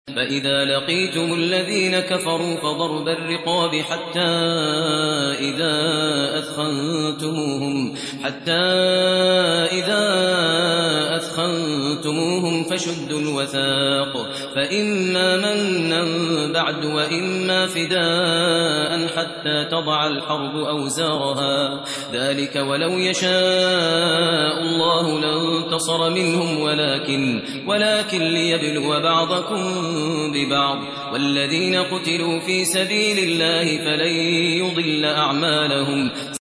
فإذا لقيتم الذين كفروا فضرب الرقاب حتى إذا أثخنتموهم فشدوا الوثاق فإما منا بعد وإما فداء حتى تضع الحرب أوزارها ذلك ولو يشاء الله لانتصر منهم ولكن ليبلو بعضكم ببعض والذين قتلوا في سبيل الله فلن يضل أعمالهم